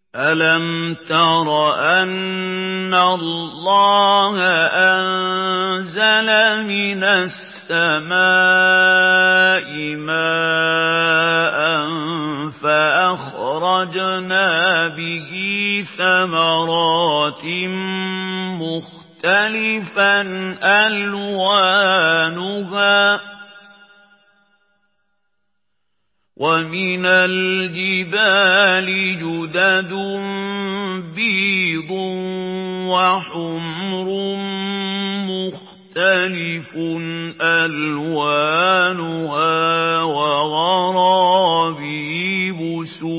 أَلَمْ تَرَ أَنَّ اللَّهَ أَنزَلَ مِنَ السَّمَاءِ مَاءً فَأَخْرَجْنَا بِهِ ثَمَرَاتٍ مُخْتَلِفًا أَلْوَانُهَا وَمِنَ الْجِبَالِ جُدَدٌ بِيضٌ وَحُمْرٌ مُخْتَلِفٌ أَلْوَانُهَا وَغَرَابِيبُ سُودٌ